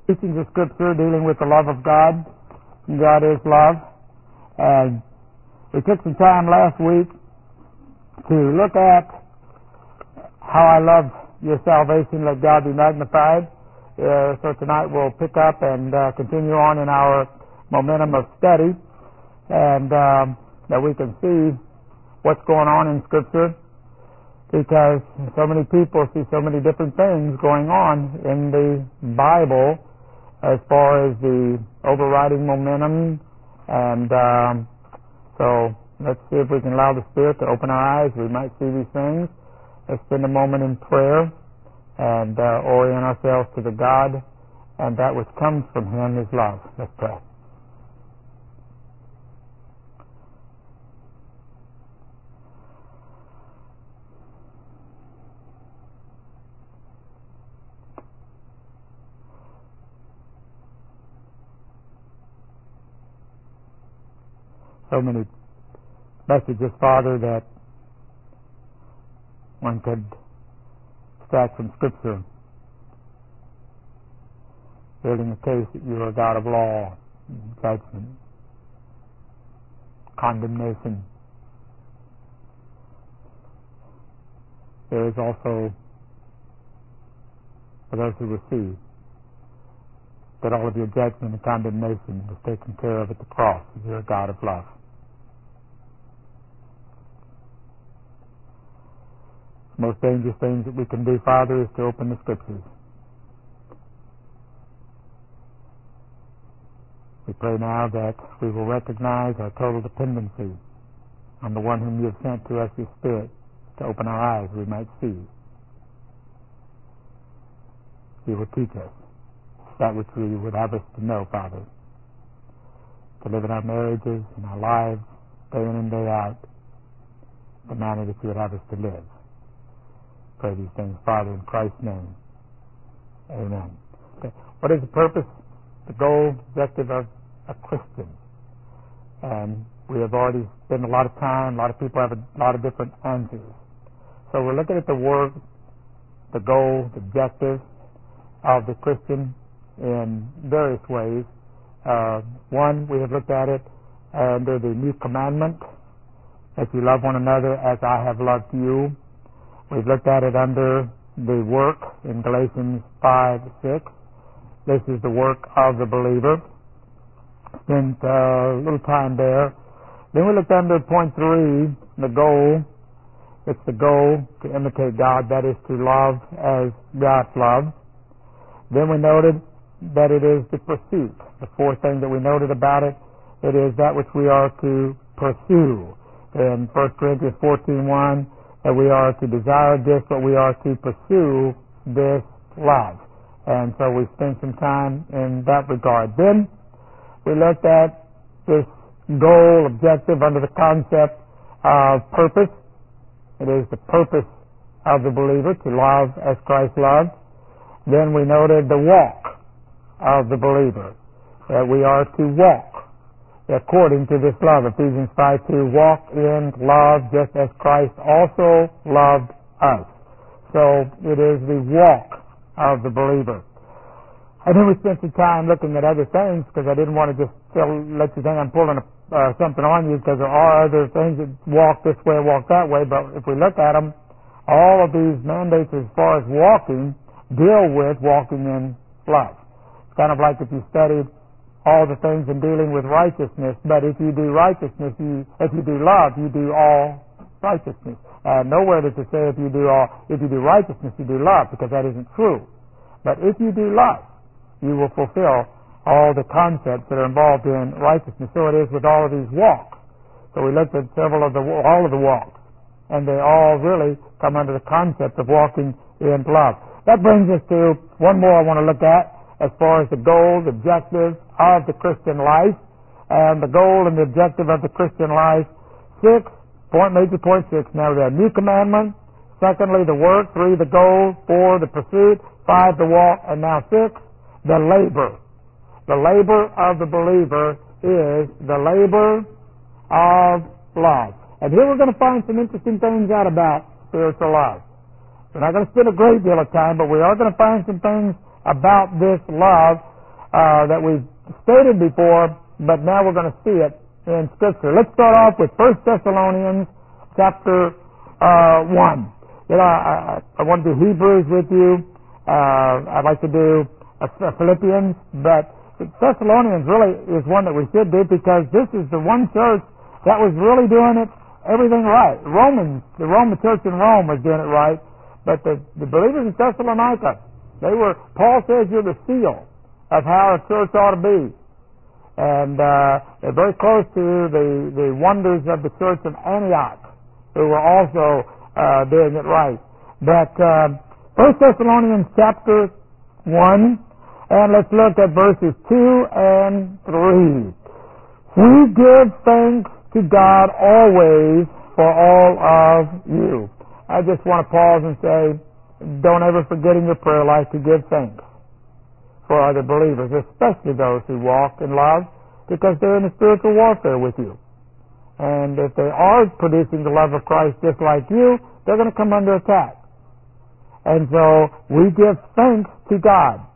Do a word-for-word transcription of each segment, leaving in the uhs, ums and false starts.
Teachings of Scripture dealing with the love of God. God is love. And we took some time last week to look at how I love your salvation. Let God be magnified. Uh, so tonight we'll pick up and uh, continue on in our momentum of study, and um, that we can see what's going on in Scripture, because so many people see so many different things going on in the Bible as far as the overriding momentum. And um, so let's see if we can allow the Spirit to open our eyes. We might see these things. Let's spend a moment in prayer and uh, orient ourselves to the God, and that which comes from Him is love. Let's pray. So many messages, Father, that one could extract from Scripture, building a case that you are a God of law, judgment, condemnation. There is also, for those who receive, that all of your judgment and condemnation was taken care of at the cross. You're a God of love. The most dangerous things that we can do, Father, is to open the Scriptures. We pray now that we will recognize our total dependency on the one whom you have sent to us, your Spirit, to open our eyes we might see. You will teach us that which we would have us to know, Father, to live in our marriages, in our lives, day in and day out, the manner that you would have us to live. Pray these things, Father, in Christ's name. Amen. Okay. What is the purpose, the goal, objective of a Christian? And we have already spent a lot of time, a lot of people have a lot of different answers. So we're looking at the word, the goal, the objective of the Christian in various ways. Uh, one, we have looked at it under the new commandment, that you love one another as I have loved you. We've looked at it under the work in Galatians five six. This is the work of the believer. Spent uh, a little time there. Then we looked under point three, the goal. It's the goal to imitate God, that is to love as God loves. Then we noted that it is the pursuit. The fourth thing that we noted about it, it is that which we are to pursue. In First Corinthians fourteen one, that we are to desire this, but we are to pursue this love. And so we spent some time in that regard. Then we looked at this goal, objective, under the concept of purpose. It is the purpose of the believer to love as Christ loved. Then we noted the walk of the believer, that we are to walk according to this love. Ephesians five two, walk in love just as Christ also loved us. So it is the walk of the believer. And then we spent some time looking at other things, because I didn't want to just tell, let you think I'm pulling a, uh, something on you, because there are other things that walk this way, walk that way. But if we look at them, all of these mandates as far as walking deal with walking in love. It's kind of like if you studied all the things in dealing with righteousness, but if you do righteousness, you, if you do love, you do all righteousness. Uh, nowhere does it say if you do all, if you do righteousness, you do love, because that isn't true. But if you do love, you will fulfill all the concepts that are involved in righteousness. So it is with all of these walks. So we looked at several of the, all of the walks, and they all really come under the concept of walking in love. That brings us to one more I want to look at, as far as the goal, the objective of the Christian life. And the goal and the objective of the Christian life. Six, point, major point six. Now we have new commandment. Secondly, the work. Three, the goal. Four, the pursuit. Five, the walk. And now six, the labor. The labor of the believer is the labor of love. And here we're going to find some interesting things out about spiritual love. We're not going to spend a great deal of time, but we are going to find some things about this love uh, that we've stated before, but now we're going to see it in Scripture. Let's start off with First Thessalonians chapter uh, one. You know, I, I want to do Hebrews with you. Uh, I'd like to do a, a Philippians, but Thessalonians really is one that we should do because this is the one church that was really doing it everything right. Romans, the Roman church in Rome was doing it right, but the, the believers in Thessalonica, they were, Paul says you're the seal of how a church ought to be. And uh, they're very close to the, the wonders of the church of Antioch, who were also uh, doing it right. But uh, First Thessalonians chapter one, and let's look at verses two and three. We give thanks to God always for all of you. I just want to pause and say, don't ever forget in your prayer life to give thanks for other believers, especially those who walk in love, because they're in a spiritual warfare with you. And if they are producing the love of Christ just like you, they're going to come under attack. And so we give thanks to God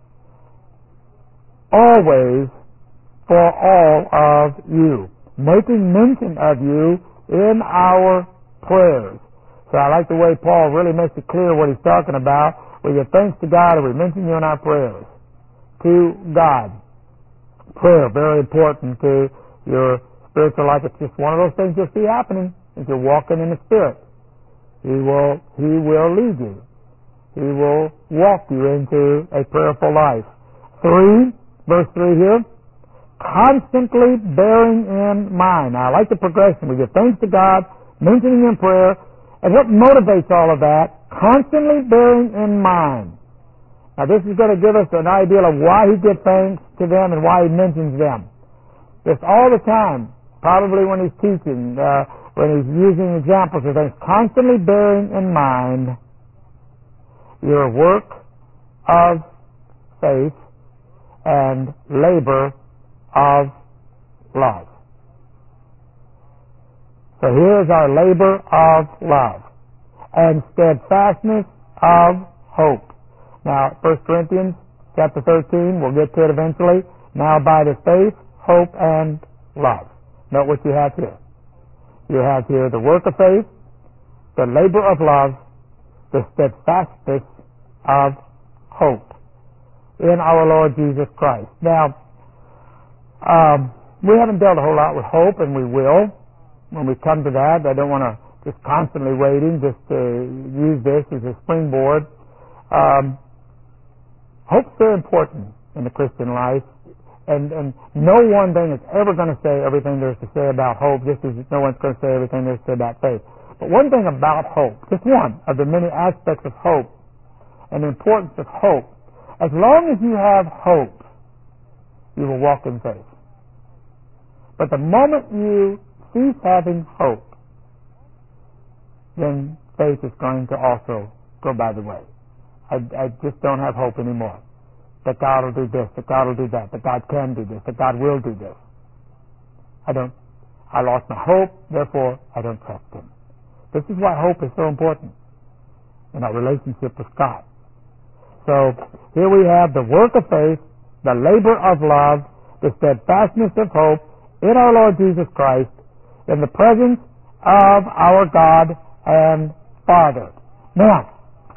always for all of you, making mention of you in our prayers. So I like the way Paul really makes it clear what he's talking about. We give thanks to God and we mention you in our prayers. To God. Prayer, very important to your spiritual life. It's just one of those things you'll see happening if you're walking in the Spirit. He will, He will lead you. He will walk you into a prayerful life. Three, verse three here, constantly bearing in mind. Now, I like the progression. We give thanks to God, mentioning in prayer, and what motivates all of that? Constantly bearing in mind. Now, this is going to give us an idea of why he gives thanks to them and why he mentions them. Just all the time, probably when he's teaching, uh, when he's using examples of things, constantly bearing in mind your work of faith and labor of love. So here's our labor of love and steadfastness of hope. Now, First Corinthians chapter thirteen, we'll get to it eventually. Now abideth faith, hope, and love. Note what you have here. You have here the work of faith, the labor of love, the steadfastness of hope in our Lord Jesus Christ. Now, um, we haven't dealt a whole lot with hope, and we will when we come to that. I don't want to just constantly waiting just to use this as a springboard. Um, hope's very important in the Christian life, and, and no one thing is ever going to say everything there's to say about hope, just as no one's going to say everything there's to say about faith. But one thing about hope, just one of the many aspects of hope and the importance of hope, as long as you have hope, you will walk in faith. But the moment you cease having hope, then faith is going to also go by the way. I, I just don't have hope anymore. That God will do this, that God will do that, that God can do this, that God will do this. I don't, I lost my hope, therefore I don't trust Him. This is why hope is so important in our relationship with God. So here we have the work of faith, the labor of love, the steadfastness of hope in our Lord Jesus Christ, in the presence of our God and Father. Now,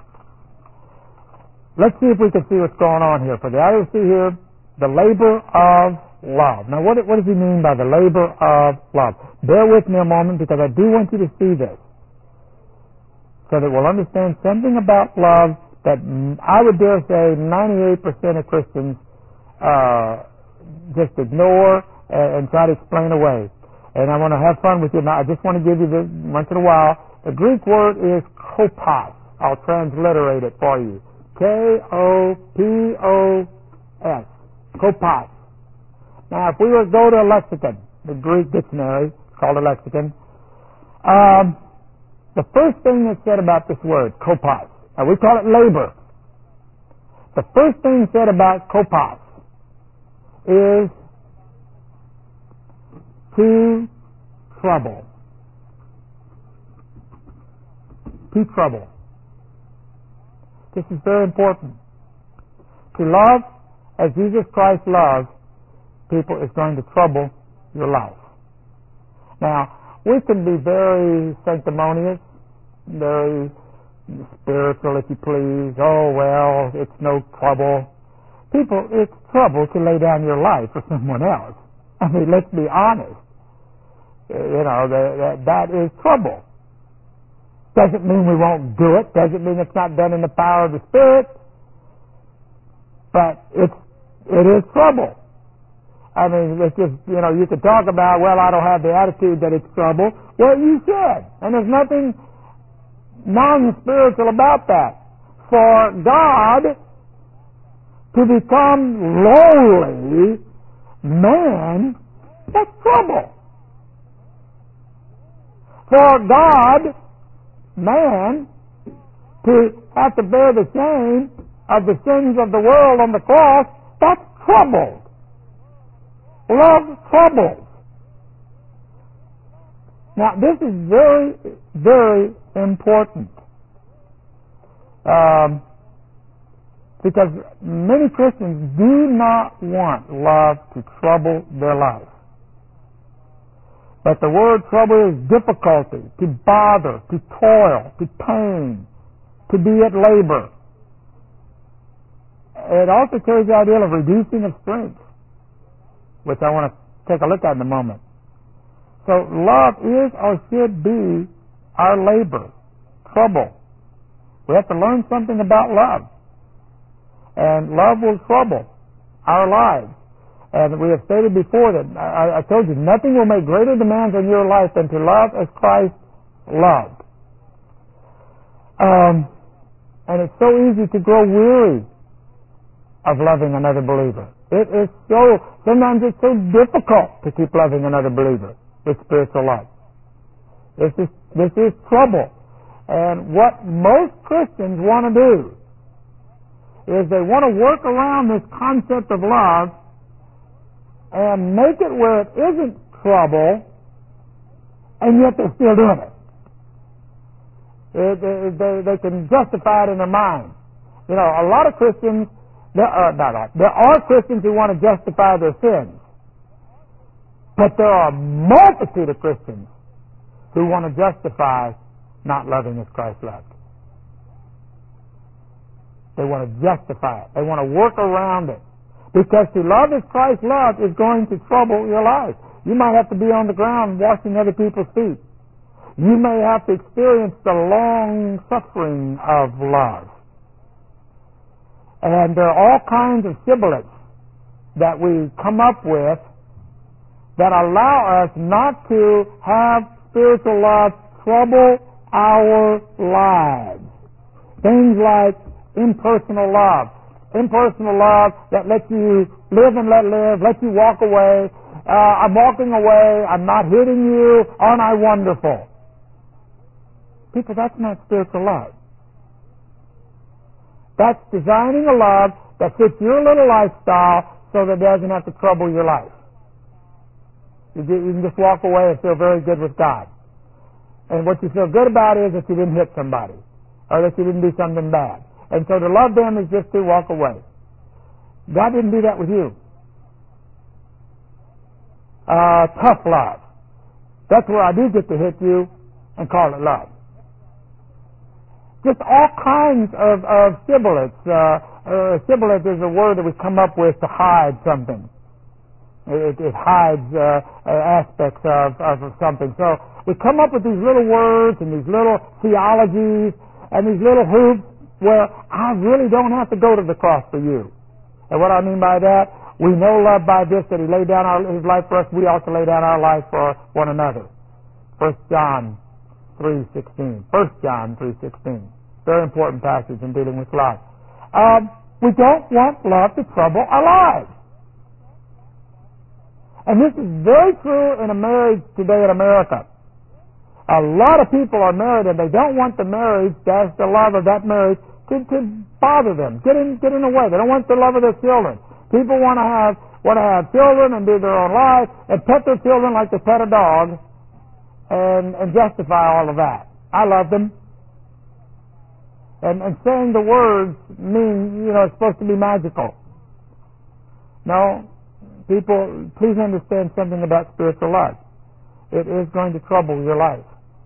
let's see if we can see what's going on here. For the I see here, the labor of love. Now, what, what does he mean by the labor of love? Bear with me a moment because I do want you to see this, so that we'll understand something about love that I would dare say ninety-eight percent of Christians uh, just ignore and, and try to explain away. And I want to have fun with you. Now, I just want to give you this once in a while. The Greek word is kopos. I'll transliterate it for you. K O P O S. Kopos. Now, if we were to go to a lexicon, the Greek dictionary, called a lexicon, um, the first thing that's said about this word, kopos, now we call it labor. The first thing said about kopos is to trouble. To trouble. This is very important. To love as Jesus Christ loves people, is going to trouble your life. Now, we can be very sanctimonious, very spiritual, if you please. Oh, well, it's no trouble. People, it's trouble to lay down your life for someone else. I mean, let's be honest. You know, that, that is trouble. Doesn't mean we won't do it. Doesn't mean it's not done in the power of the Spirit. But it's, it is trouble. I mean, it's just, you know, you could talk about, well, I don't have the attitude that it's trouble. Well, you should. And there's nothing non-spiritual about that. For God to become lowly man, that's trouble. For God, man, to have to bear the shame of the sins of the world on the cross, that's trouble. Love troubles. Now, this is very, very important. Um, because many Christians do not want love to trouble their life. But the word trouble is difficulty, to bother, to toil, to pain, to be at labor. It also carries the idea of reducing of strength, which I want to take a look at in a moment. So love is or should be our labor, trouble. We have to learn something about love. And love will trouble our lives. And we have stated before that, I, I told you, nothing will make greater demands on your life than to love as Christ loved. Um, and it's so easy to grow weary of loving another believer. It is so, sometimes it's so difficult to keep loving another believer with spiritual life. This is, this is trouble. And what most Christians want to do is they want to work around this concept of love and make it where it isn't trouble, and yet they're still doing it. It, it they, they can justify it in their mind. You know, a lot of Christians, there are, not all, there are Christians who want to justify their sins, but there are a multitude of Christians who want to justify not loving as Christ loved. They want to justify it. They want to work around it. Because to love as Christ loved is going to trouble your life. You might have to be on the ground washing other people's feet. You may have to experience the long suffering of love. And there are all kinds of shibboleths that we come up with that allow us not to have spiritual love trouble our lives. Things like impersonal love. Impersonal love that lets you live and let live, lets you walk away. Uh, I'm walking away, I'm not hitting you, aren't I wonderful? People, that's not spiritual love. That's designing a love that fits your little lifestyle so that it doesn't have to trouble your life. You, you can just walk away and feel very good with God. And what you feel good about is that you didn't hit somebody, or that you didn't do something bad. And so to love them is just to walk away. God didn't do that with you. Uh, tough love. That's where I do get to hit you and call it love. Just all kinds of, of shibboleths. Uh, uh, shibboleth is a word that we come up with to hide something. It, it hides uh, uh, aspects of, of something. So we come up with these little words and these little theologies and these little hoops where I really don't have to go to the cross for you. And what I mean by that, we know love by this, that He laid down our, His life for us. We also lay down our life for one another. First John three sixteen. First John three sixteen. Very important passage in dealing with love. Um, we don't want love to trouble our lives. And this is very true in a marriage today in America. A lot of people are married and they don't want the marriage, that's the love of that marriage, to, to bother them, get in, get in the way. They don't want the love of their children. People want to have want to have children and do their own life and pet their children like they pet a dog and, and justify all of that. I love them. And, and saying the words mean, you know, it's supposed to be magical. No, people, please understand something about spiritual love. It is going to trouble your life.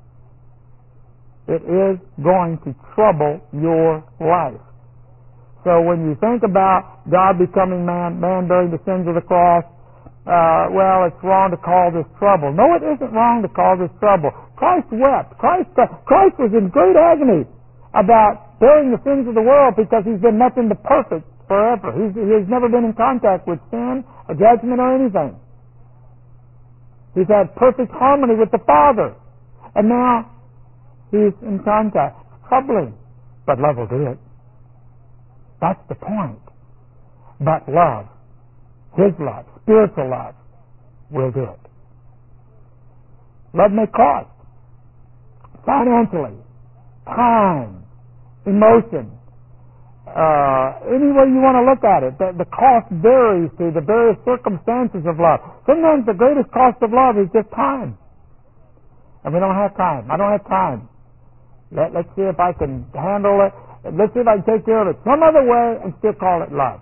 It is going to trouble your life. So when you think about God becoming man, man bearing the sins of the cross, uh, well, it's wrong to call this trouble. No, it isn't wrong to call this trouble. Christ wept. Christ, uh, Christ was in great agony about bearing the sins of the world because he's been nothing but perfect forever. He's, he's never been in contact with sin or judgment or anything. He's had perfect harmony with the Father. And now he's in contact. It's troubling. But love will do it. That's the point. But love, His love, spiritual love, will do it. Love may cost. Financially, time, emotion, uh, any way you want to look at it. The, the cost varies through the various circumstances of love. Sometimes the greatest cost of love is just time. And we don't have time. I don't have time. Let, let's see if I can handle it. Let's see if I can take care of it some other way and still call it love.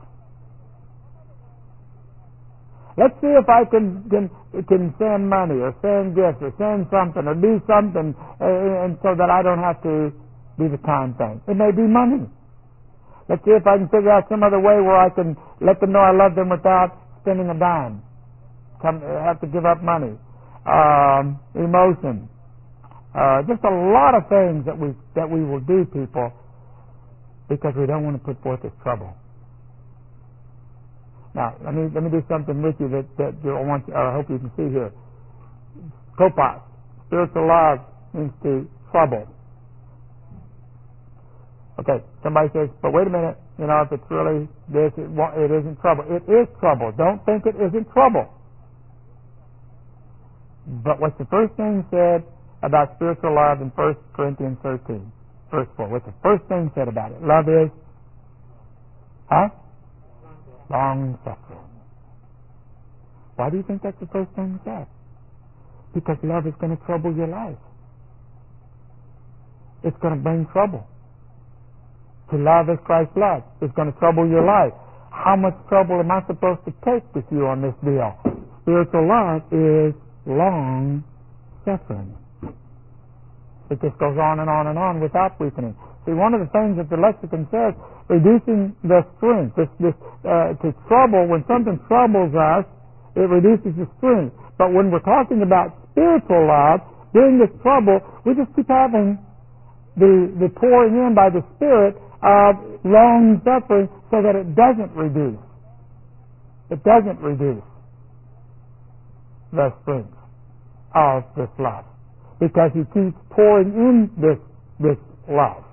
Let's see if I can can, can send money or send gifts or send something or do something uh, and so that I don't have to do the time thing. It may be money. Let's see if I can figure out some other way where I can let them know I love them without spending a dime. Come, have to give up money. Um, emotion. Uh, just a lot of things that we that we will do, people, because we don't want to put forth this trouble. Now, let me let me do something with you that, that I want you, I hope you can see here. Kopos, spiritual love means to trouble. Okay, somebody says, but wait a minute, you know, if it's really this, it, it isn't trouble. It is trouble. Don't think it isn't trouble. But what's the first thing said about spiritual love in First Corinthians thirteen, verse four? What's the first thing said about it? Love is, huh? Long suffering. Why do you think that's the first thing said? Because love is going to trouble your life. It's going to bring trouble. To love as Christ loved is going to trouble your life. How much trouble am I supposed to take with you on this deal? Spiritual love is long suffering. It just goes on and on and on without weakening. See, one of the things that the lexicon says, reducing the strength. This, this, uh, to trouble, when something troubles us, it reduces the strength. But when we're talking about spiritual love, during this trouble, we just keep having the, the pouring in by the Spirit of long suffering so that it doesn't reduce. It doesn't reduce the strength of this love. Because He keeps pouring in this, this love.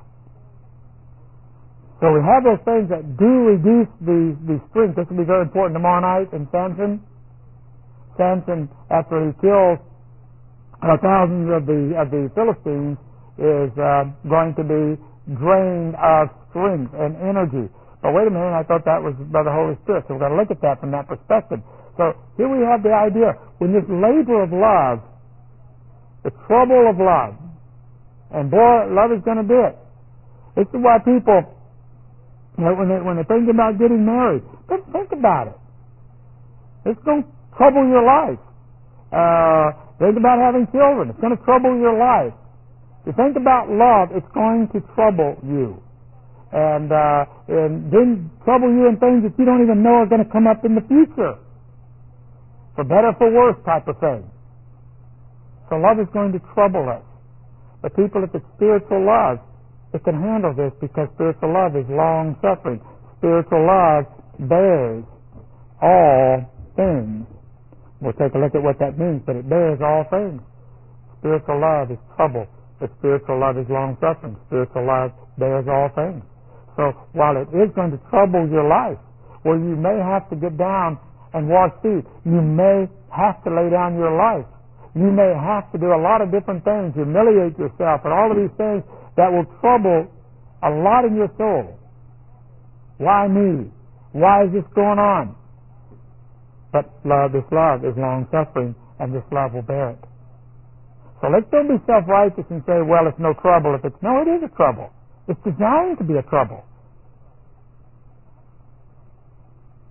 So we have those things that do reduce the, the strength. This will be very important tomorrow night in Samson. Samson, after he kills uh, thousands of the of the Philistines, is uh, going to be drained of strength and energy. But wait a minute, I thought that was by the Holy Spirit. So we've got to look at that from that perspective. So here we have the idea, when this labor of love, the trouble of love, and boy, love is going to do it. This is why people, you know, when they when they think about getting married, just think about it. It's going to trouble your life. Uh, think about having children. It's going to trouble your life. If you think about love, it's going to trouble you, and uh, and then trouble you in things that you don't even know are going to come up in the future, for better, for worse, type of thing. So love is going to trouble us. But people, if it's spiritual love, it can handle this because spiritual love is long suffering. Spiritual love bears all things. We'll take a look at what that means, but it bears all things. Spiritual love is trouble, but spiritual love is long suffering. Spiritual love bears all things. So while it is going to trouble your life, where you may have to get down and wash feet, you may have to lay down your life. You may have to do a lot of different things, humiliate yourself, and all of these things that will trouble a lot in your soul. Why me? Why is this going on? But love, this love is long-suffering, and this love will bear it. So let's don't be self-righteous and say, well, it's no trouble. If it's no, it is a trouble. It's designed to be a trouble.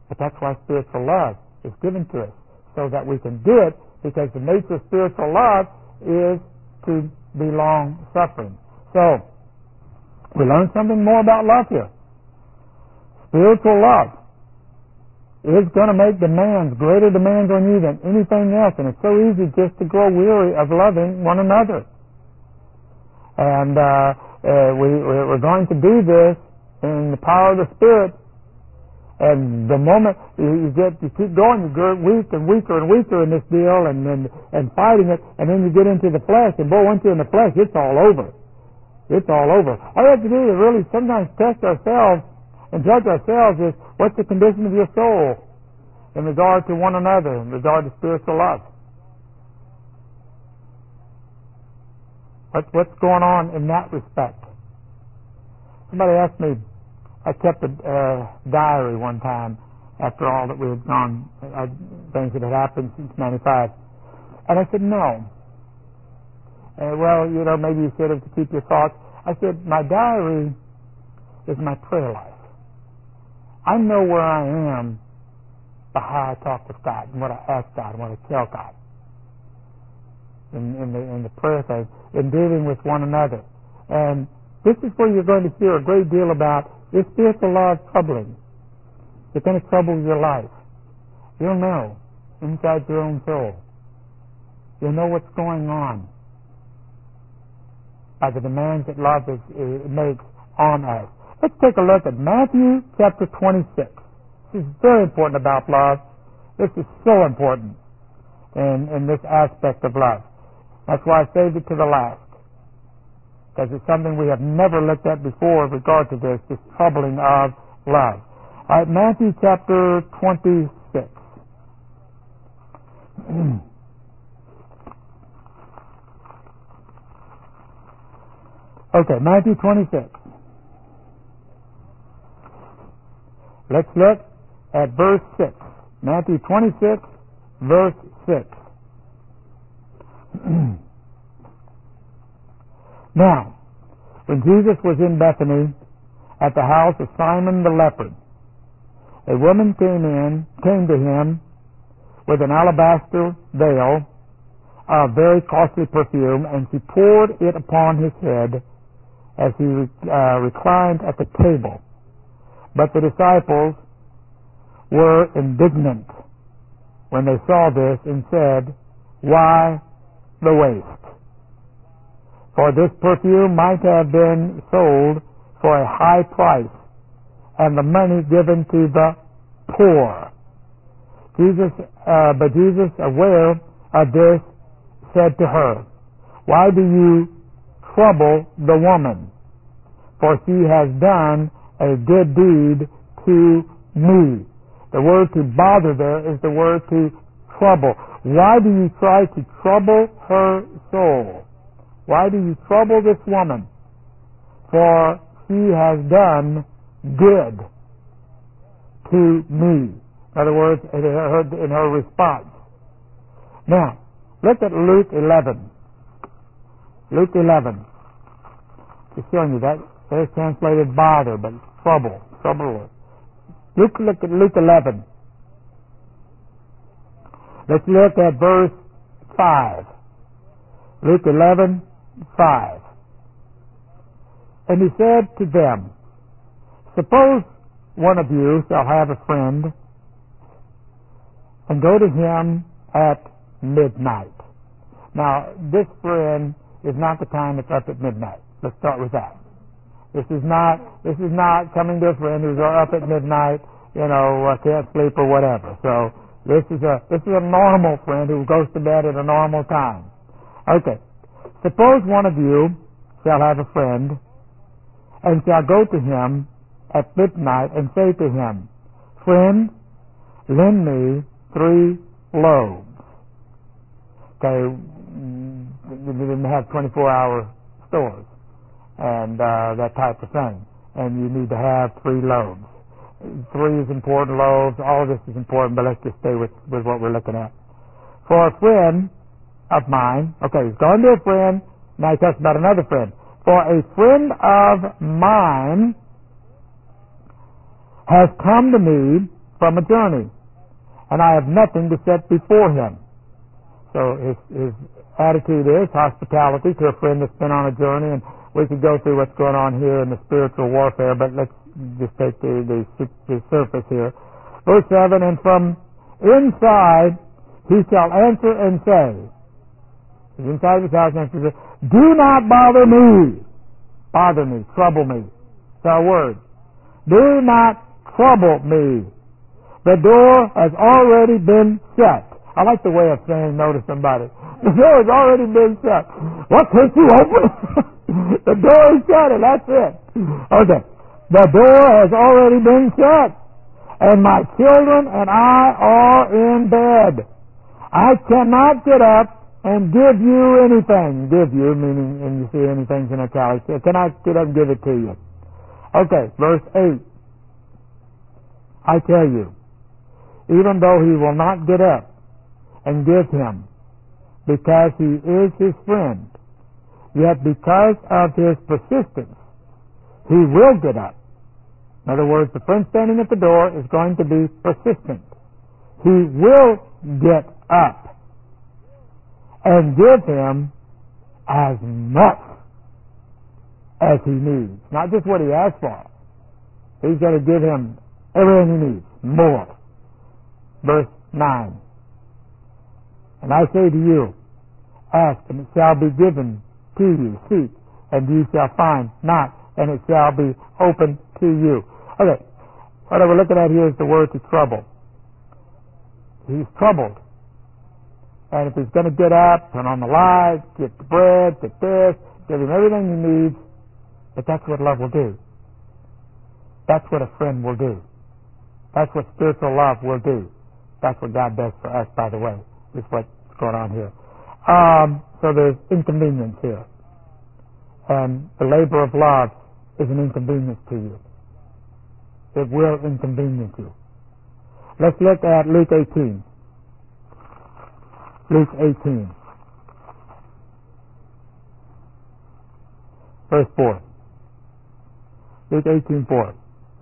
But that's why spiritual love is given to us, so that we can do it, because the nature of spiritual love is to be long-suffering. So, we learn something more about love here. Spiritual love is going to make demands, greater demands on you than anything else, and it's so easy just to grow weary of loving one another. And uh, uh, we, we're going to do this in the power of the Spirit. And the moment you get, you keep going, you get weak and weaker and weaker in this deal, and and, and fighting it, and then you get into the flesh, and boy, once you're in the flesh, it's all over. It's all over. All you have to do is really sometimes test ourselves and judge ourselves is, what's the condition of your soul in regard to one another, in regard to spiritual love? What's, what's going on in that respect? Somebody asked me, I kept a uh, diary one time after all that we had gone, uh, things that had happened since ninety-five. And I said, no. Uh, well, you know, maybe you should have to keep your thoughts. I said, my diary is my prayer life. I know where I am by how I talk with God and what I ask God and what I tell God in, in, the, in the prayer thing, in dealing with one another. And this is where you're going to hear a great deal about, is spiritual love troubling? It's going to trouble your life. You'll know inside your own soul. You'll know what's going on by the demands that love is, uh, makes on us. Let's take a look at Matthew chapter twenty-six. This is very important about love. This is so important in, in this aspect of love. That's why I saved it to the last, because it's something we have never looked at before in regard to this, this troubling of love. All right, Matthew chapter twenty-six. Okay, Matthew twenty-six. Let's look at verse six. Matthew twenty-six, verse six. Now, when Jesus was in Bethany at the house of Simon the leper, a woman came in, came to him with an alabaster vial of very costly perfume, and she poured it upon his head as he uh, reclined at the table. But the disciples were indignant when they saw this and said, "Why the waste? For this perfume might have been sold for a high price and the money given to the poor." Jesus, uh, but Jesus, aware of this, said to her, "Why do you trouble the woman? For she has done a good deed to me." The word to bother there is the word to trouble. Why do you try to trouble her soul? Why do you trouble this woman? For she has done good to me. In other words, in her, in her response. Now, look at Luke eleven. Luke eleven. Just showing you that. There's translated bother, but trouble. Trouble. Look, look at Luke eleven. Let's look at verse five. Luke eleven, five. And he said to them, "Suppose one of you shall have a friend, and go to him at midnight." Now, this friend is not the time it's up at midnight. Let's start with that. This is not this is not coming to a friend who's up at midnight, you know, uh, can't sleep or whatever. So this is a this is a normal friend who goes to bed at a normal time. Okay. Suppose one of you shall have a friend, and shall go to him at midnight and say to him, "Friend, lend me three loaves." Okay, you didn't have twenty-four hour stores and uh, that type of thing, and you need to have three loaves. Three is important loaves. All of this is important, but let's just stay with, with what we're looking at. "For a friend of mine," okay, he's gone to a friend, now he talks about another friend. "For a friend of mine has come to me from a journey, and I have nothing to set before him. So his, his attitude is hospitality to a friend that's been on a journey, and we could go through what's going on here in the spiritual warfare, but let's just take the, the, the surface here. Verse seven, and from inside he shall answer and say, inside his house answers, do not bother me, bother me, trouble me. It's our word. Do not trouble me. The door has already been shut. I like the way of saying no to somebody. The door has already been shut. What, can't you open it? The door is shut and that's it. Okay. The door has already been shut. And my children and I are in bed. I cannot get up and give you anything. Give you, meaning, and you see anything's in italics. I cannot get up and give it to you. Okay, verse eight. I tell you, even though he will not get up and give him, because he is his friend, yet because of his persistence, he will get up. In other words, the friend standing at the door is going to be persistent. He will get up and give him as much as he needs. Not just what he asks for. He's going to give him everything he needs, more. Verse nine. And I say to you, ask and it shall be given to you. Seek and you shall find. Knock and it shall be opened to you. Okay, what we're looking at here is the word to trouble. He's troubled. And if he's going to get up, turn on the lights, get the bread, get this, give him everything he needs, but that's what love will do. That's what a friend will do. That's what spiritual love will do. That's what God does for us, by the way. Is what's going on here. Um, so there's inconvenience here. And the labor of love is an inconvenience to you. It will inconvenience you. Let's look at Luke eighteen. Luke eighteen. Verse four. Luke eighteen four.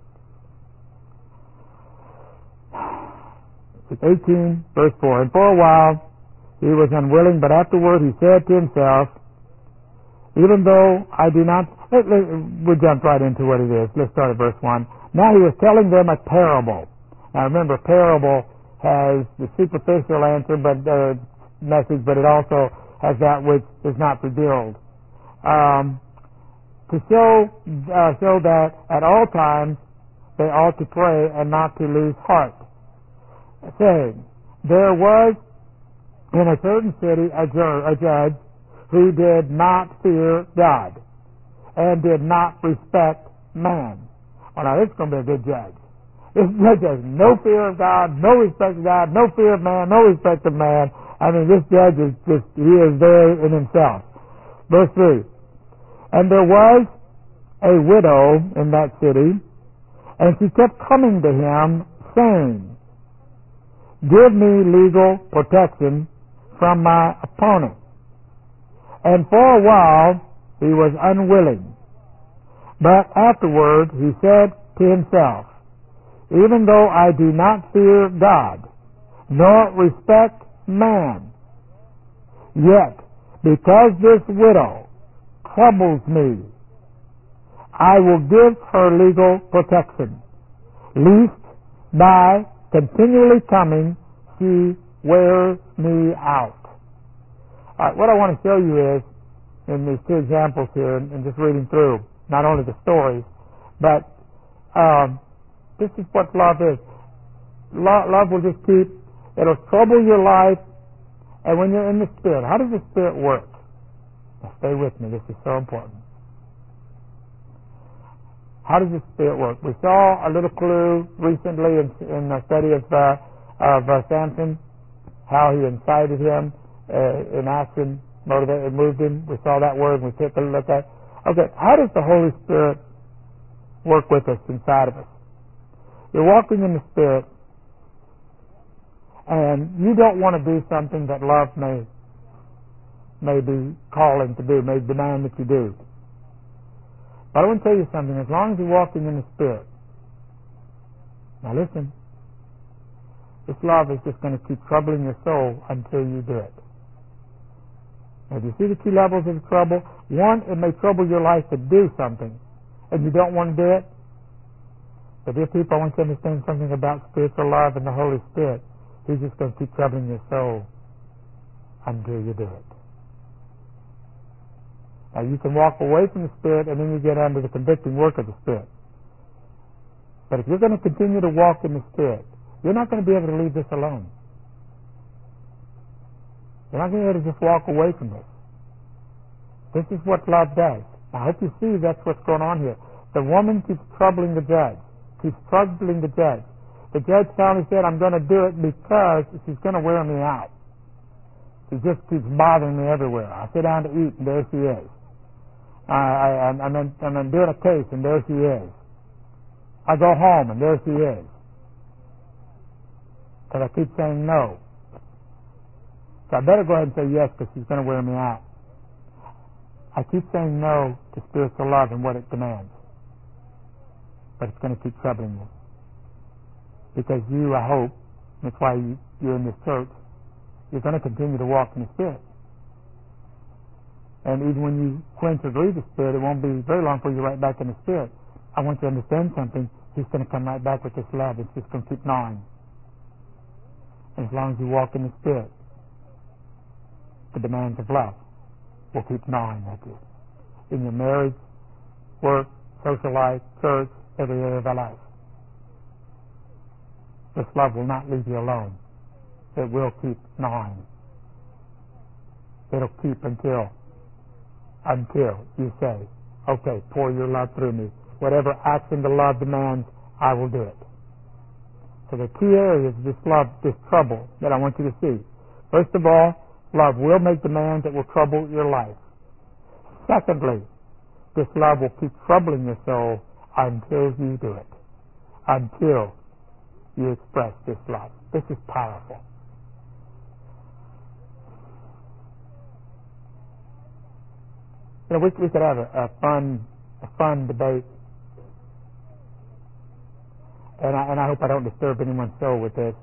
Luke eighteen, verse four. And for a while he was unwilling, but afterward he said to himself, even though I do not... Let, let, we'll jump right into what it is. Let's start at verse one. Now he was telling them a parable. Now remember, parable has the superficial answer, but uh, message, but it also has that which is not revealed. Um, to show uh, show that at all times they ought to pray and not to lose heart. Saying, there was in a certain city a, jur- a judge who did not fear God and did not respect man. Well, now this is going to be a good judge. This judge has no fear of God, no respect of God, no fear of man, no respect of man. I mean, this judge is just, he is there in himself. Verse three. And there was a widow in that city, and she kept coming to him, saying, give me legal protection from my opponent. And for a while he was unwilling. But afterward he said to himself, even though I do not fear God, nor respect man, yet because this widow troubles me, I will give her legal protection, lest by continually coming she wears me out. All right, what I want to show you is, in these two examples here, and just reading through, not only the stories, but um, this is what love is. Love, love will just keep, it'll trouble your life, and when you're in the Spirit, how does the Spirit work? Now stay with me, this is so important. How does the Spirit work? We saw a little clue recently in, in the study of, uh, of uh, Samson, how he incited him uh, in action, motivated, moved him. We saw that word and we took a look at it. Okay, how does the Holy Spirit work with us inside of us? You're walking in the Spirit, and you don't want to do something that love may may be calling to do, may demand that you do. But I want to tell you something. As long as you're walking in the Spirit, now listen, This love is just going to keep troubling your soul until you do it. Now, do you see the two levels of trouble? One, it may trouble your life to do something, and you don't want to do it. But dear people, I want you to understand something about spiritual love and the Holy Spirit. He's just going to keep troubling your soul until you do it. Now, you can walk away from the Spirit, and then you get under the convicting work of the Spirit. But if you're going to continue to walk in the Spirit, you're not going to be able to leave this alone. You're not going to be able to just walk away from this. This is what love does. I hope you see that's what's going on here. The woman keeps troubling the judge, keeps troubling the judge. The judge finally said, I'm going to do it because she's going to wear me out. She just keeps bothering me everywhere. I sit down to eat, and there she is. I, I, I'm, I'm, I'm doing a case, and there she is. I go home, and there she is. Because I keep saying no. So I better go ahead and say yes, because she's going to wear me out. I keep saying no to spiritual love and what it demands. But it's going to keep troubling you. Because you, I hope, that's why you, you're in this church, you're going to continue to walk in the Spirit. And even when you quench or grieve the Spirit, it won't be very long before you're right back in the Spirit. I want you to understand something. He's going to come right back with this love. It's just going to keep gnawing. And as long as you walk in the Spirit, the demands of love will keep gnawing at you. In your marriage, work, social life, church, every area of our life. This love will not leave you alone. It will keep gnawing. It'll keep until, until you say, okay, pour your love through me. Whatever action the love demands, I will do it. So the two areas of this love, this trouble that I want you to see. First of all, love will make demands that will trouble your life. Secondly, this love will keep troubling your soul until you do it. Until you express this love. This is powerful. You know, we, we could have a, a fun, a fun debate, and I, and I hope I don't disturb anyone's soul with this.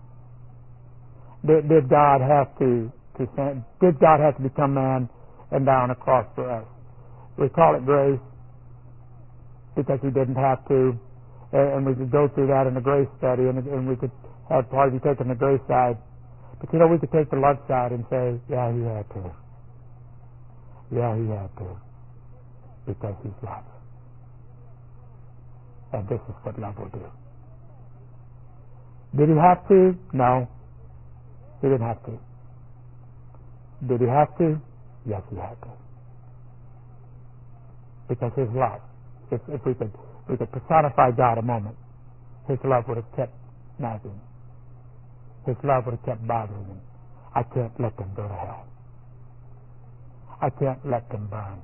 Did, did God have to, to send, did God have to become man and die on a cross for us? We call it grace because He didn't have to, and, and we could go through that in the grace study, and, and we could have part of you taking the grace side. But you know, we could take the love side and say, yeah, He had to. Yeah, He had to. Because He's love. And this is what love will do. Did He have to? No. He didn't have to. Did He have to? Yes, He had to. Because His love, if, if we could we could personify God a moment, His love would have kept nagging. His love would have kept bothering Him. I can't let them go to hell. I can't let them burn.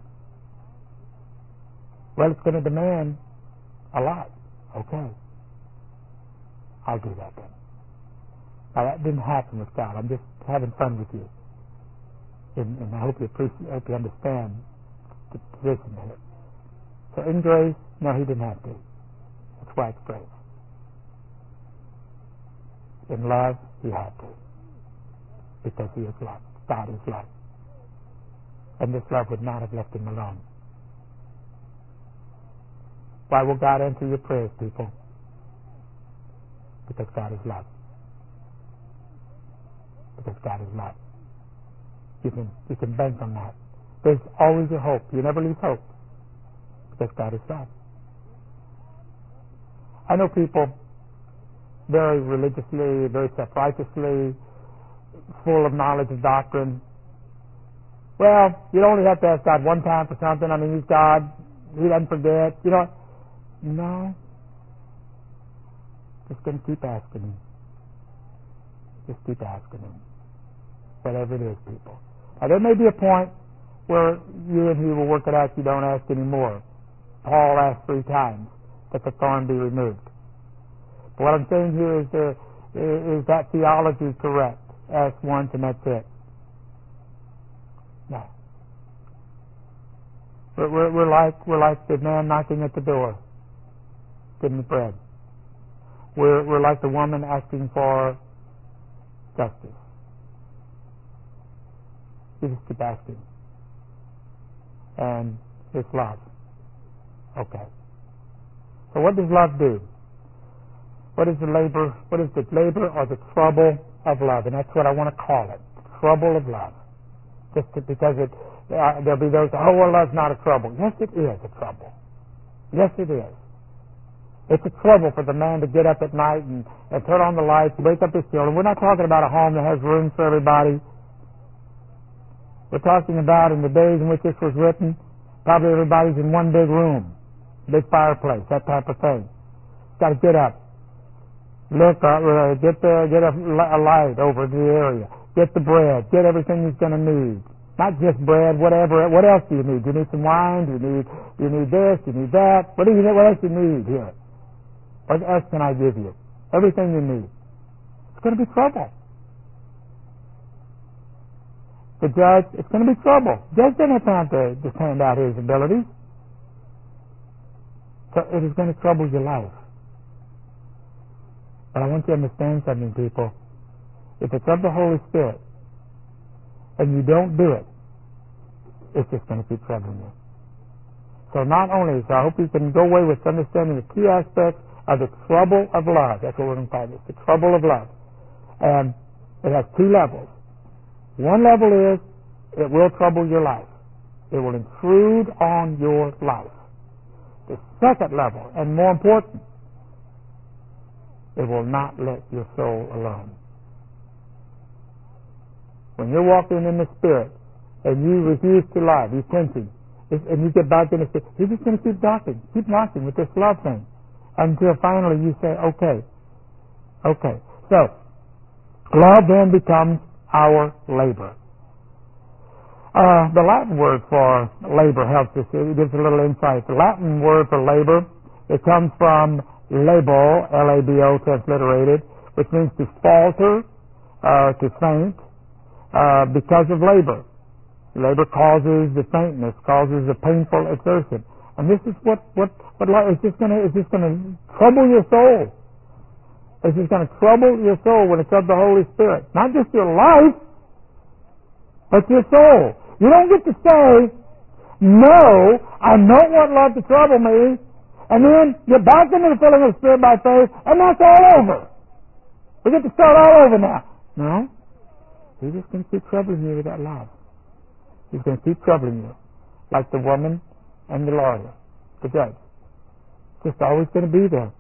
Well, it's going to demand a lot. Okay. I'll do that then. Now, that didn't happen with God. I'm just having fun with you. And, and I hope you appreciate, I hope you understand the position here. So in grace, no, He didn't have to. That's why it's grace. In love, He had to. Because He is love. God is love. And this love would not have left Him alone. Why will God answer your prayers, people? Because God is love. Because God is love. You can, you can bank on that. There's always a hope. You never lose hope. Because God is love. I know people very religiously, very self-righteously, full of knowledge of doctrine. Well, you only have to ask God one time for something. I mean, He's God. He doesn't forget. You know, no. Just going to keep asking Him. Just keep asking Him. Whatever it is, people. Now, there may be a point where you and He will work it out. You don't ask anymore. Paul asked three times that the thorn be removed. But what I'm saying here is, there, is that theology correct? Ask once and that's it. No. We're, we're, we're like we're like the man knocking at the door, getting the bread. We're we're like the woman asking for justice. You just keep asking. And it's love. Okay. So what does love do? What is the labor? What is the labor or the trouble of love? And that's what I want to call it. Trouble of love. Just to, because it, uh, there'll be those, oh, well, love's not a trouble. Yes, it is a trouble. Yes, it is. It's a trouble for the man to get up at night and, and turn on the lights, wake up his children. We're not talking about a home that has rooms for everybody. We're talking about in the days in which this was written, probably everybody's in one big room, big fireplace, that type of thing. Got to get up, look, uh, get the, get a, a light over the area, get the bread, get everything he's going to need. Not just bread, whatever. What else do you need? Do you need some wine? Do you need, do you need this? Do you need that? What do you need? What else do you need here? What else can I give you? Everything you need. It's going to be trouble. The judge, it's going to be trouble. The judge doesn't have time to just hand out his abilities. So it is going to trouble your life. But I want you to understand something, people. If it's of the Holy Spirit and you don't do it, it's just going to keep troubling you. So not only, so I hope you can go away with understanding the key aspects of the trouble of love. That's what we're going to call this, the trouble of love. And it has two levels. One level is it will trouble your life. It will intrude on your life. The second level, and more important, it will not let your soul alone. When you're walking in the Spirit and you refuse to lie, you're tempting, and you get back in the Spirit, you're just going to keep knocking, keep knocking with this love thing until finally you say, okay, okay. So, love then becomes our labor. Uh, the Latin word for labor helps us. It gives a little insight. The Latin word for labor, it comes from labo, L A B O, transliterated, which means to falter, uh, to faint, uh, because of labor. Labor causes the faintness, causes the painful exertion. And this is what, what, what it's just gonna, it's just gonna trouble your soul. It's just going to trouble your soul when it's of the Holy Spirit. Not just your life, but your soul. You don't get to say, no, I don't want love to trouble me, and then you're back into the filling of the Spirit by faith, and that's all over. We get to start all over now. No. He's just going to keep troubling you with that love. He's going to keep troubling you. Like the woman and the lawyer, the judge. It's just always going to be there.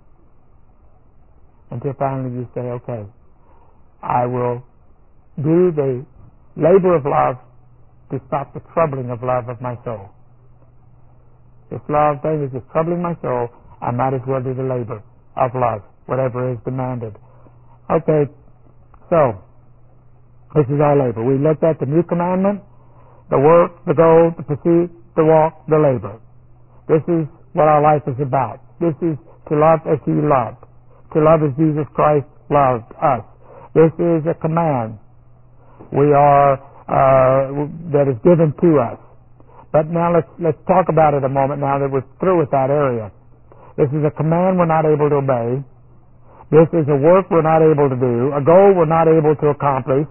Until finally you say, okay, I will do the labor of love to stop the troubling of love of my soul. This love thing is just troubling my soul. I might as well do the labor of love, whatever is demanded. Okay, so this is our labor. We looked at the new commandment, the work, the goal, the pursuit, the walk, the labor. This is what our life is about. This is to love as He loved. To love as Jesus Christ loved us. This is a command we are uh, that is given to us. But now let's let's talk about it a moment. Now that we're through with that area, this is a command we're not able to obey. This is a work we're not able to do. A goal we're not able to accomplish.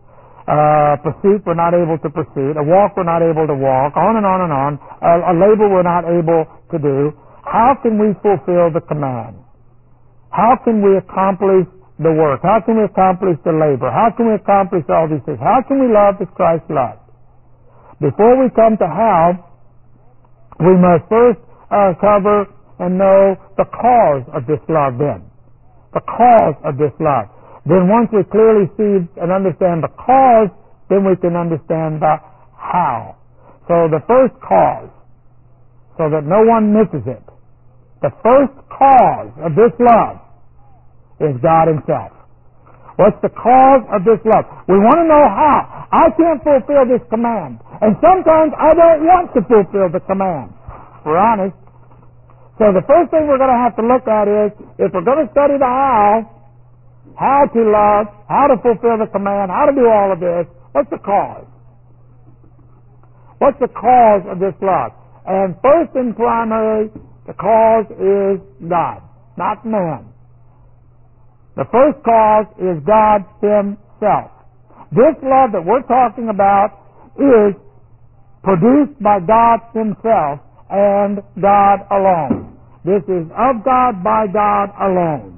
A pursuit we're not able to pursue. A walk we're not able to walk. On and on and on. A, a labor we're not able to do. How can we fulfill the command? How can we accomplish the work? How can we accomplish the labor? How can we accomplish all these things? How can we love as Christ loved? Before we come to how, we must first uh, cover and know the cause of this love then. The cause of this love. Then once we clearly see and understand the cause, then we can understand the how. So the first cause, so that no one misses it, the first cause of this love is God Himself. What's the cause of this love? We want to know how. I can't fulfill this command. And sometimes I don't want to fulfill the command. We're honest. So the first thing we're going to have to look at is, if we're going to study the how, how to love, how to fulfill the command, how to do all of this, what's the cause? What's the cause of this love? And first and primary, the cause is God, not man. The first cause is God Himself. Himself. This love that we're talking about is produced by God Himself and God alone. This is of God, by God alone.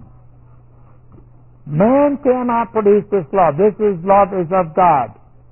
Man cannot produce this love. This is love is of God.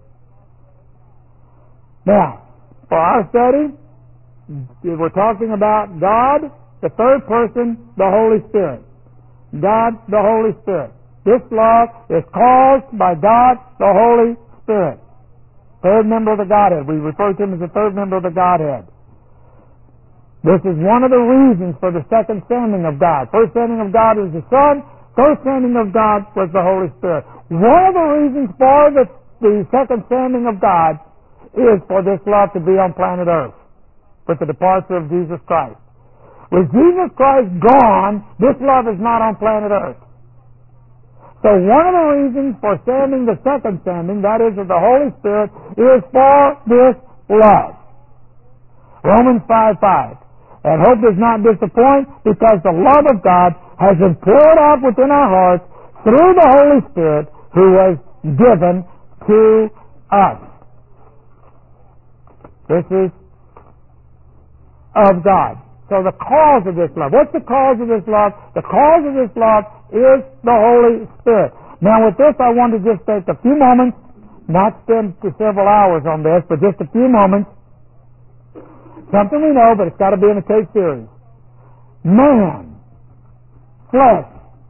Now, for our study, we're talking about God, the third person, the Holy Spirit. God, the Holy Spirit. This love is caused by God, the Holy Spirit. Third member of the Godhead. We refer to Him as the third member of the Godhead. This is one of the reasons for the second sending of God. First sending of God was the Son. First sending of God was the Holy Spirit. One of the reasons for the, the second sending of God is for this love to be on planet Earth with the departure of Jesus Christ. With Jesus Christ gone, this love is not on planet Earth. So one of the reasons for sending the second sending, that is of the Holy Spirit, is for this love. Romans five five. And hope does not disappoint, because the love of God has been poured out within our hearts through the Holy Spirit who was given to us. This is of God. So the cause of this love. What's the cause of this love? The cause of this love is the Holy Spirit. Now with this I want to just take a few moments, not spend several hours on this, but just a few moments. Something we know, but it's got to be in the case series. Man, flesh,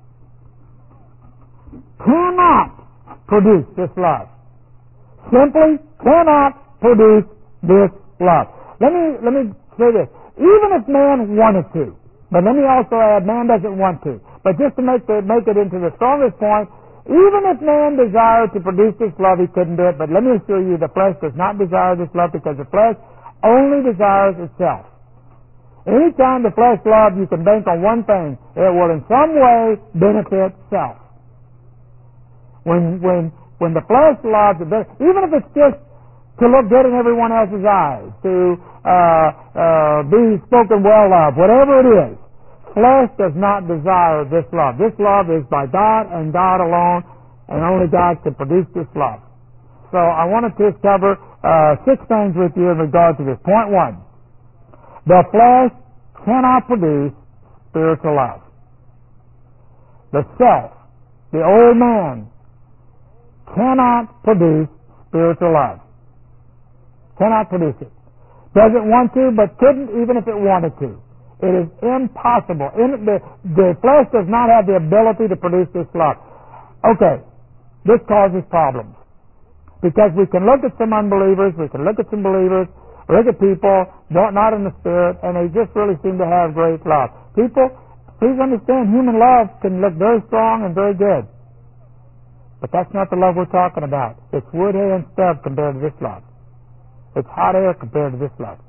cannot produce this love. Simply cannot produce this love. Let me let me say this. Even if man wanted to, but let me also add, man doesn't want to. But just to make the, make it into the strongest point, even if man desired to produce this love, he couldn't do it. But let me assure you, the flesh does not desire this love, because the flesh only desires itself. Anytime the flesh loves, you can bank on one thing: it will in some way benefit self. When when when the flesh loves, even if it's just to look good in everyone else's eyes, to uh, uh, be spoken well of, whatever it is, flesh does not desire this love. This love is by God and God alone, and only God can produce this love. So I want to just cover uh, six things with you in regard to this. Point one: the flesh cannot produce spiritual love. The self, the old man, cannot produce spiritual love. Cannot produce it. Doesn't want to, but couldn't even if it wanted to. It is impossible. In, the, the flesh does not have the ability to produce this love. Okay, this causes problems. Because we can look at some unbelievers, we can look at some believers, look at people not in the Spirit, and they just really seem to have great love. People, please understand, human love can look very strong and very good. But that's not the love we're talking about. It's wood, hay, and stubble compared to this love. It's hot air compared to this love.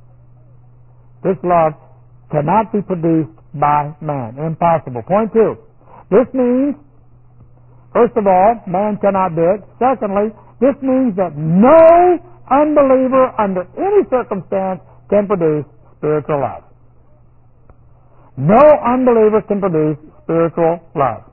This love cannot be produced by man. Impossible. Point two. This means, first of all, man cannot do it. Secondly, this means that no unbeliever under any circumstance can produce spiritual love. No unbeliever can produce spiritual love.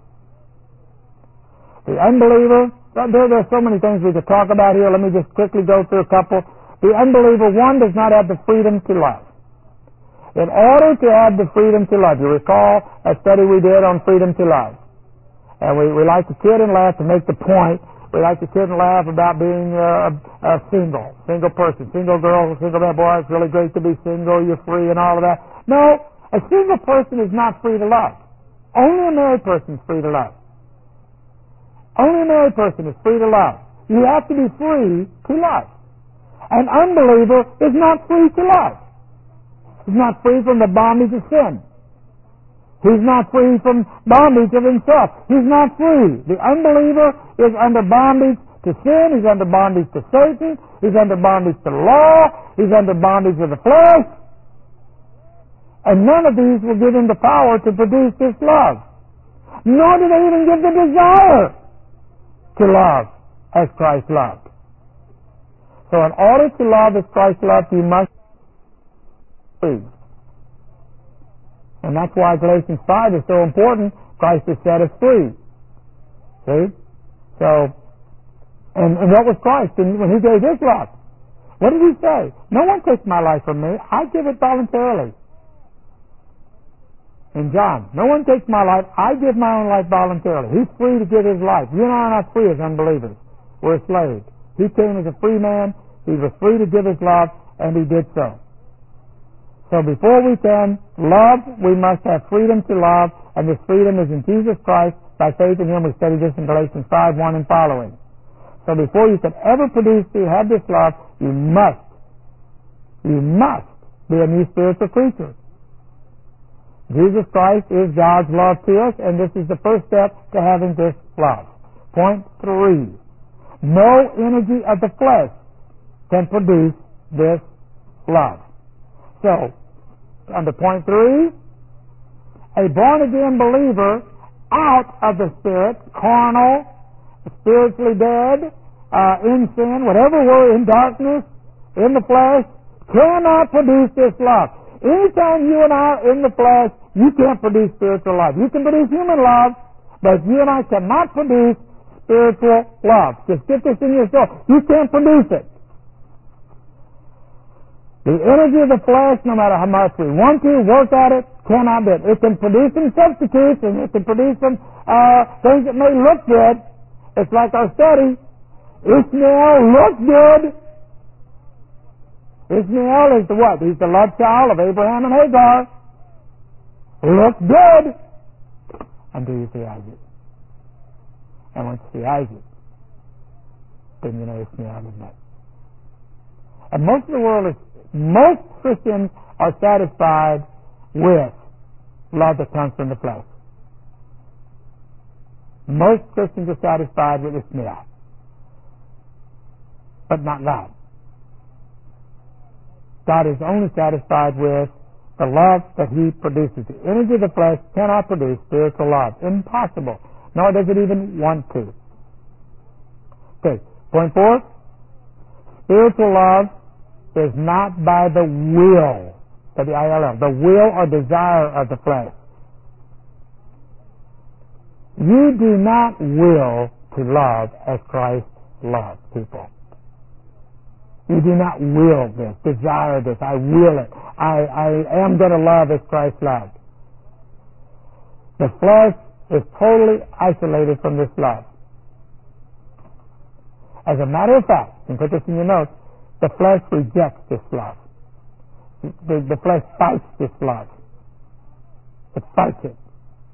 The unbeliever, there, there are so many things we could talk about here. Let me just quickly go through a couple. The unbeliever, one, does not have the freedom to love. In order to have the freedom to love, you recall a study we did on freedom to love. And we, we like to kid and laugh to make the point. We like to kid and laugh about being uh, a single, single person, single girl, single man. Boy, it's really great to be single, you're free and all of that. No, a single person is not free to love. Only a married person is free to love. Only a married person is free to love. You have to be free to love. An unbeliever is not free to love. He's not free from the bondage of sin. He's not free from bondage of himself. He's not free. The unbeliever is under bondage to sin. He's under bondage to Satan. He's under bondage to law. He's under bondage of the flesh. And none of these will give him the power to produce this love. Nor do they even give the desire to love as Christ loved. So in order to love as Christ loved, you must be free. And that's why Galatians five is so important. Christ has set us free. See? So And, and what was Christ when He gave His love? What did He say? No one takes my life from me. I give it voluntarily. In John, no one takes my life. I give my own life voluntarily. He's free to give His life. You and I are not free as unbelievers. We're slaves. He came as a free man. He was free to give His love, and He did so. So before we can love, we must have freedom to love, and this freedom is in Jesus Christ by faith in Him. We studied this in Galatians five, one and following. So before you can ever produce to have this love, you must, you must be a new spiritual creature. Jesus Christ is God's love to us, and this is the first step to having this love. Point three. No energy of the flesh can produce this love. So, under point three, a born-again believer out of the Spirit, carnal, spiritually dead, uh, in sin, whatever we're in darkness, in the flesh, cannot produce this love. Anytime you and I are in the flesh, you can't produce spiritual love. You can produce human love, but you and I cannot produce spiritual love. Just get this in your soul. You can't produce it. The energy of the flesh, no matter how much we want to work at it, cannot do it. It can produce some substitutes, and it can produce some uh, things that may look good. It's like our study. Ishmael looked good. Ishmael is the what? He's the love child of Abraham and Hagar. Looked good until you see Isaac. And once you see Isaac, then you know Ishmael is not. And most of the world is, most Christians are satisfied with love that comes from the flesh. Most Christians are satisfied with Ishmael, but not God. God is only satisfied with the love that He produces. The energy of the flesh cannot produce spiritual love. Impossible. Nor does it even want to. Okay, point four. Spiritual love is not by the will, W I L L, the will or desire of the flesh. You do not will to love as Christ loved people. You do not will this, desire this. I will it. I, I am going to love as Christ loved. The flesh is totally isolated from this love. As a matter of fact, you can put this in your notes, the flesh rejects this love. The, the flesh fights this love. It fights it.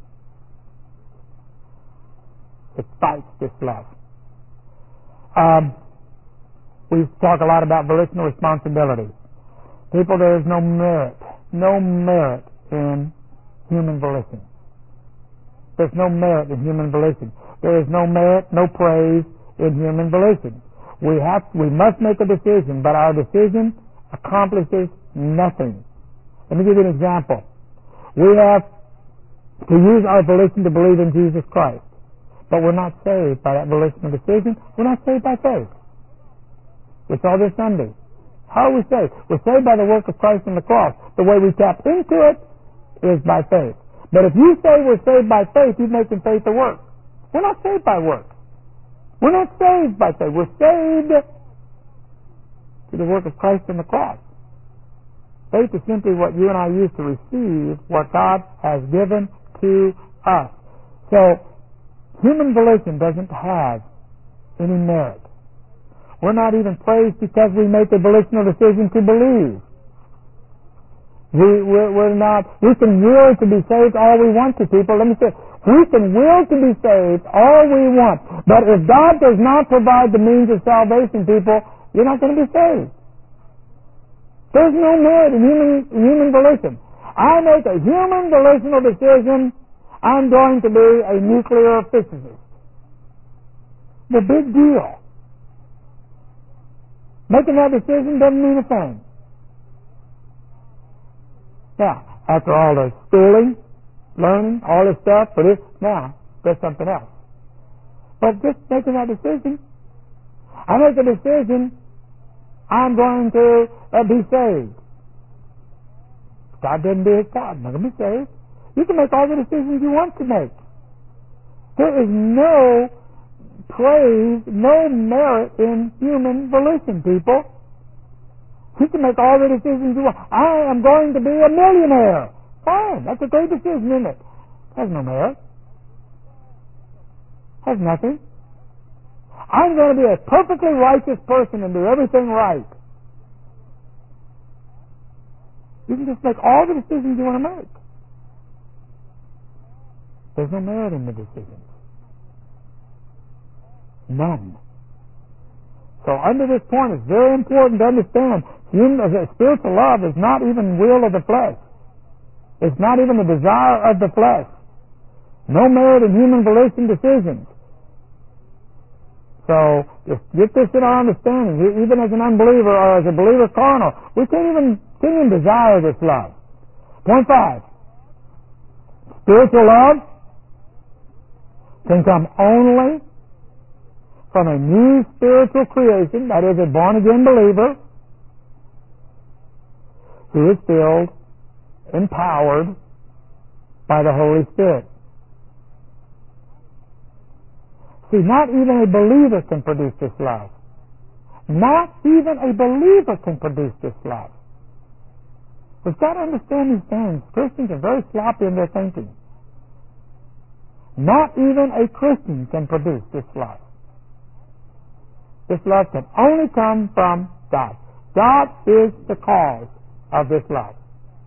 It fights this love. Um, we talk a lot about volitional responsibility. People, there is no merit, no merit in human volition. There's no merit in human volition. There is no merit, no praise in human volition. We have, we must make a decision, but our decision accomplishes nothing. Let me give you an example. We have to use our volition to believe in Jesus Christ, but we're not saved by that volitional decision. We're not saved by faith. We saw this Sunday. How are we saved? We're saved by the work of Christ on the cross. The way we tap into it is by faith. But if you say we're saved by faith, you're making faith a work. We're not saved by work. We're not saved by faith. We're saved through the work of Christ on the cross. Faith is simply what you and I use to receive what God has given to us. So, human volition doesn't have any merit. We're not even praised because we make a volitional decision to believe. We, we're, we're not, we can will to be saved all we want to, people. Let me say, we can will to be saved all we want. But if God does not provide the means of salvation, people, you're not going to be saved. There's no merit in human, human volition. I make a human volitional decision, I'm going to be a nuclear physicist. The big deal. Making that decision doesn't mean a thing. Now, after all the schooling, learning, all this stuff, for this, now, there's something else. But just making that decision, I make a decision, I'm going to uh, be saved. God didn't do His part. I'm not going to be saved. You can make all the decisions you want to make. There is no betrays no merit in human volition, people. You can make all the decisions you want. I am going to be a millionaire. Fine, that's a great decision, isn't it? Has no merit. Has nothing. I'm going to be a perfectly righteous person and do everything right. You can just make all the decisions you want to make. There's no merit in the decisions. None. So under this point, it's very important to understand human, spiritual love is not even will of the flesh. It's not even the desire of the flesh. No merit in human volition decisions. So, just get this in our understanding. Even as an unbeliever or as a believer carnal, we can't even, can't even desire this love. Point five. Spiritual love can come only from a new spiritual creation, that is, a born-again believer who is filled, empowered by the Holy Spirit. See, not even a believer can produce this love. Not even a believer can produce this love. We've got to understand these things. Christians are very sloppy in their thinking. Not even a Christian can produce this love. This love can only come from God. God is the cause of this love.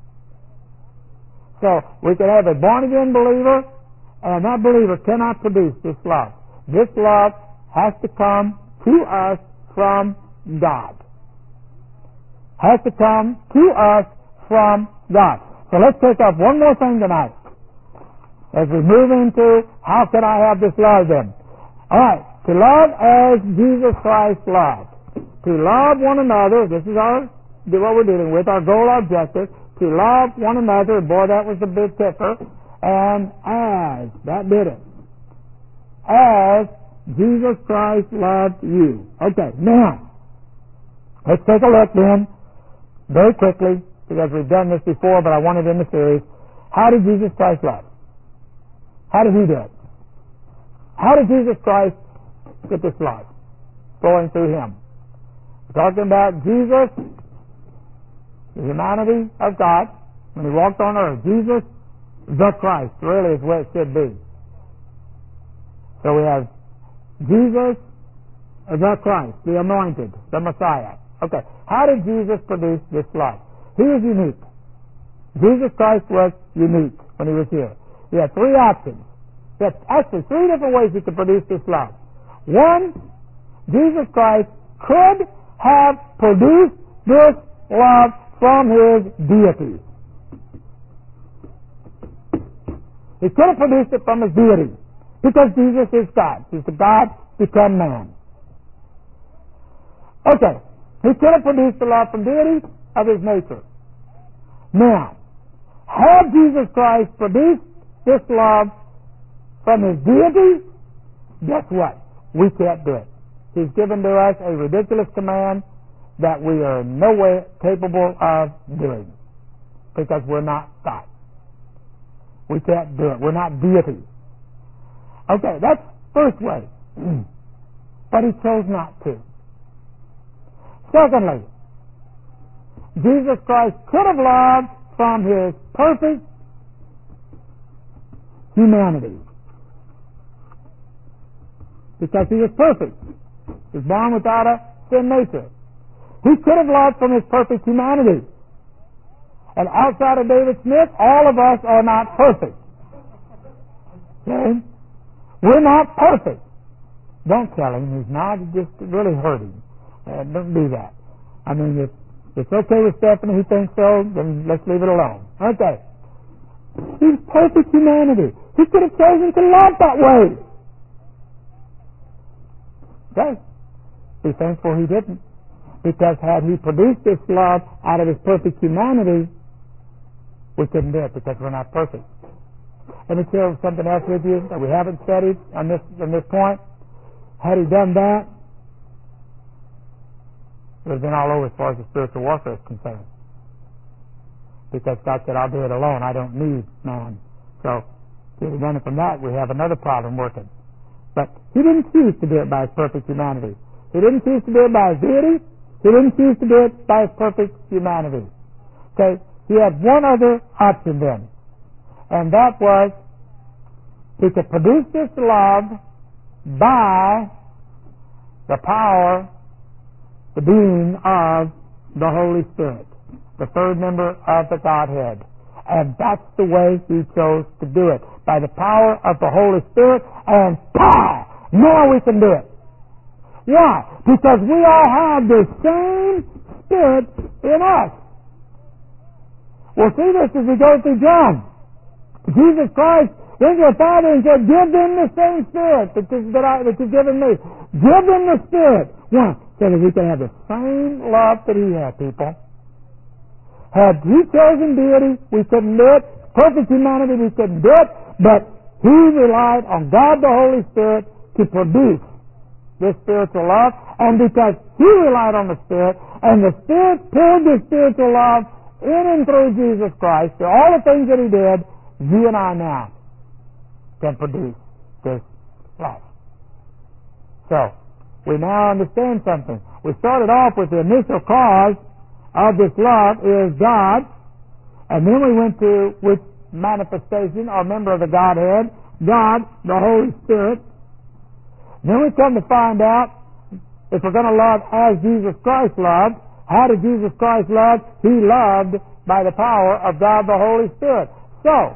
So, we can have a born-again believer, and that believer cannot produce this love. This love has to come to us from God. Has to come to us from God. So let's take up one more thing tonight as we move into how can I have this love then. Alright, to love as Jesus Christ loved. To love one another, this is our, what we're dealing with, our goal, our objective. To love one another, boy that was the big kicker. And as, that did it. As Jesus Christ loved you. Okay, now, let's take a look then, very quickly, because we've done this before, but I want it in the series. How did Jesus Christ love? How did He do it? How did Jesus Christ get this love flowing through Him? We're talking about Jesus, the humanity of God, when He walked on earth. Jesus, the Christ, really is what it should be. So we have Jesus, the Christ, the anointed, the Messiah. Okay, how did Jesus produce this love? He was unique. Jesus Christ was unique when He was here. He had three options. He had actually three different ways He could produce this love. One, Jesus Christ could have produced this love from His deity. He could have produced it from His deity. Because Jesus is God. He's the God become man. Okay. He could have produced the love from deity of His nature. Now, had Jesus Christ produced this love from His deity, guess what? We can't do it. He's given to us a ridiculous command that we are in no way capable of doing. Because we're not God. We can't do it. We're not deity. Okay, that's first way. But He chose not to. Secondly, Jesus Christ could have loved from His perfect humanity. Because He was perfect. He was born without a sin nature. He could have loved from His perfect humanity. And outside of David Smith, all of us are not perfect. Okay? We're not perfect. Don't tell him he's not. Just really hurt him. Uh, don't do that. I mean, if it's okay with Stephanie, he thinks so, then let's leave it alone. Okay. He's perfect humanity. He could have chosen to love that way. Okay. Be thankful He didn't. Because had He produced this love out of His perfect humanity, we couldn't do it because we're not perfect. Let me share something else with you that we haven't studied on this on this point. Had He done that, it would have been all over as far as the spiritual warfare is concerned. Because God said, I'll do it alone. I don't need man. So, if He had done it from that, we have another problem working. But he didn't choose to do it by his perfect humanity. He didn't choose to do it by his deity. He didn't choose to do it by his perfect humanity. Okay, he had one other option then, and that was he could produce this love by the power, the being of the Holy Spirit, the third member of the Godhead. And that's the way he chose to do it, by the power of the Holy Spirit, and pow! Now we can do it. Why? Because we all have the same Spirit in us. We'll see this as we go through John. Jesus Christ went to the Father and said, give them the same Spirit that, that, I, that you've given me. Give them the Spirit. Why? So that we can have the same love that he had, people. Had he chosen deity, we couldn't do it. Perfect humanity, we couldn't do it. But he relied on God the Holy Spirit to produce this spiritual love. And because he relied on the Spirit, and the Spirit poured this spiritual love in and through Jesus Christ, through all the things that he did, you and I now can produce this love. So, we now understand something. We started off with the initial cause of this love is God, and then we went to which manifestation or member of the Godhead, God, the Holy Spirit. Then we come to find out if we're going to love as Jesus Christ loved, how did Jesus Christ love? He loved by the power of God the Holy Spirit. So,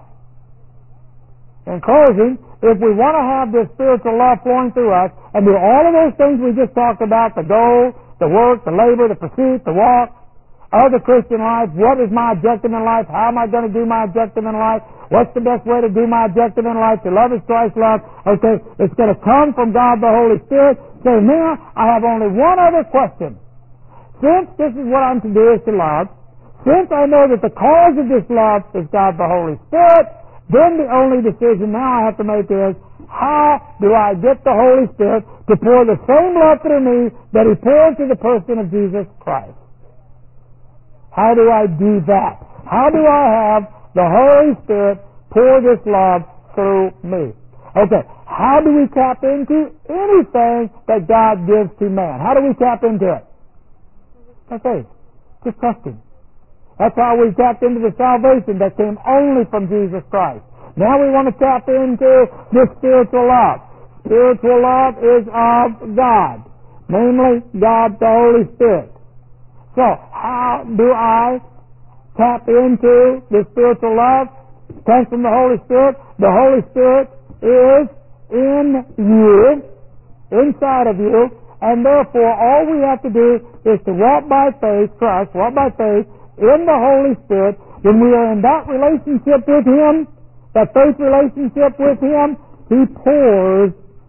in closing, if we want to have this spiritual love flowing through us and do all of those things we just talked about, the goal, the work, the labor, the pursuit, the walk of the Christian life, what is my objective in life? How am I going to do my objective in life? What's the best way to do my objective in life? To love as Christ loved. Okay, it's going to come from God the Holy Spirit. So now I have only one other question. Since this is what I'm to do is to love, since I know that the cause of this love is God the Holy Spirit, then the only decision now I have to make is, how do I get the Holy Spirit to pour the same love through me that he poured to the person of Jesus Christ? How do I do that? How do I have the Holy Spirit pour this love through me? Okay, how do we tap into anything that God gives to man? How do we tap into it? By faith. Just trusting. That's how we tapped into the salvation that came only from Jesus Christ. Now we want to tap into this spiritual love. Spiritual love is of God, namely God the Holy Spirit. So, how do I tap into this spiritual love? It comes from the Holy Spirit. The Holy Spirit is in you, inside of you, and therefore all we have to do is to walk by faith, trust, walk by faith in the Holy Spirit. When we are in that relationship with Him, that faith relationship with Him, He pours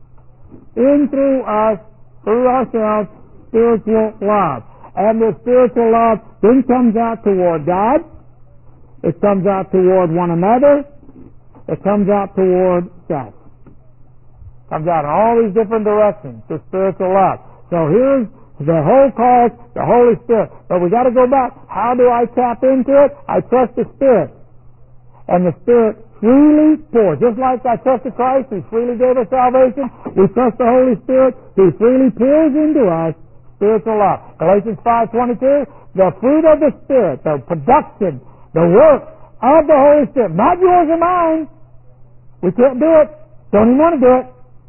in through us, through ourselves, spiritual love. And the spiritual love then comes out toward God. It comes out toward one another. It comes out toward self. It comes out in all these different directions, the spiritual love. So here's the whole cause, the Holy Spirit. But we got to go back. How do I tap into it? I trust the Spirit. And the Spirit freely pours. Just like I trusted Christ, He freely gave us salvation. We trust the Holy Spirit. He freely pours into us spiritual love. Galatians five twenty-two, the fruit of the Spirit, the production, the work of the Holy Spirit, not yours or mine. We can't do it. Don't even want to do it.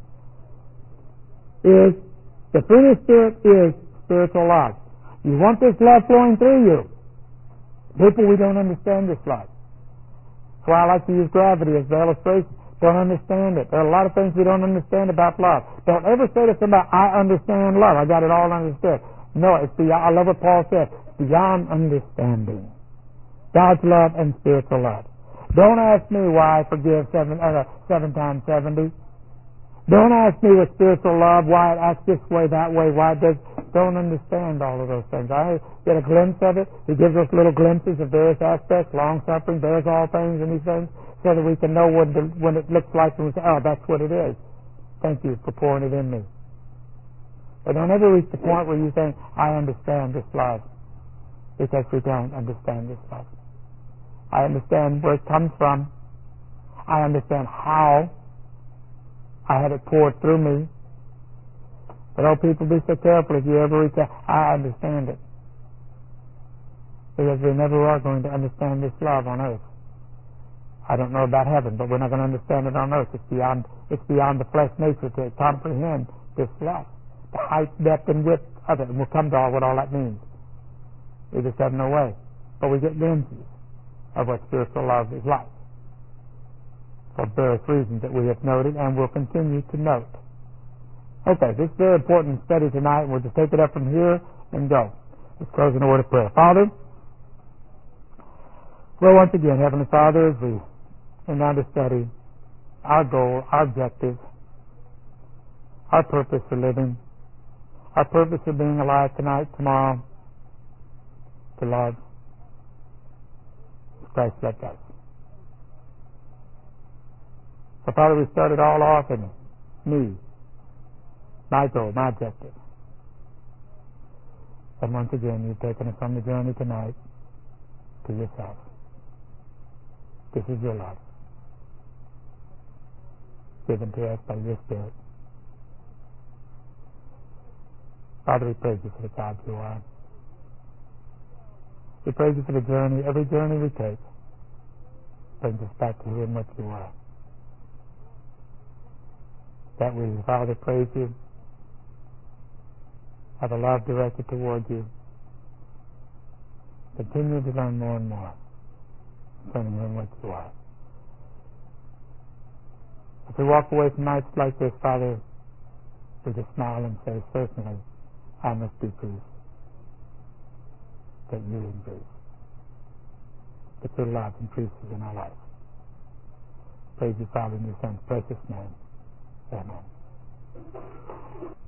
Is the fruit of the Spirit is spiritual love. You want this love flowing through you. People, we don't understand this love. That's why I like to use gravity as the illustration. Don't understand it. There are a lot of things we don't understand about love. Don't ever say to somebody, I understand love. I got it all understood. No, it's beyond, I love what Paul said, beyond understanding. God's love and spiritual love. Don't ask me why I forgive seven, uh, seven times seventy. Don't ask me with spiritual love why it acts this way, that way, why it does. Don't understand all of those things. I get a glimpse of it. He gives us little glimpses of various aspects, long suffering, bears all things, and these things, so that we can know what the, when it looks like and we say, oh, that's what it is. Thank you for pouring it in me. But don't ever reach the point where you think, I understand this love. Because we don't understand this love. I understand where it comes from. I understand how I had it poured through me. But oh, people, be so careful if you ever reach out. I understand it. Because we never are going to understand this love on earth. I don't know about heaven, but we're not going to understand it on earth. It's beyond, it's beyond the flesh nature to comprehend this love. The height, depth, and width of it. And we'll come to all what all that means. We just have no way. But we get glimpses of what spiritual love is like, for various reasons that we have noted and will continue to note. Okay, this is a very important study tonight, and we'll just take it up from here and go. Let's close in a word of prayer. Father, well, once again, Heavenly Father, as we end on to study our goal, our objective, our purpose for living, our purpose of being alive tonight, tomorrow, to love as Christ loved us. So, Father, we started all off in me, my goal, my objective. And once again, you've taken us on the journey tonight to yourself. This is your love, given to us by your Spirit. Father, we praise you for the God you are. We praise you for the journey. Every journey we take brings us back to hearing what you are. That we, Father, praise you, have a love directed toward you, continue to learn more and more concerning him what you are. As we walk away from nights like this, Father, we just smile and say, certainly, I must decrease, that you increase, that your love increases in our life. Praise you, Father, in your Son's precious name. Amen.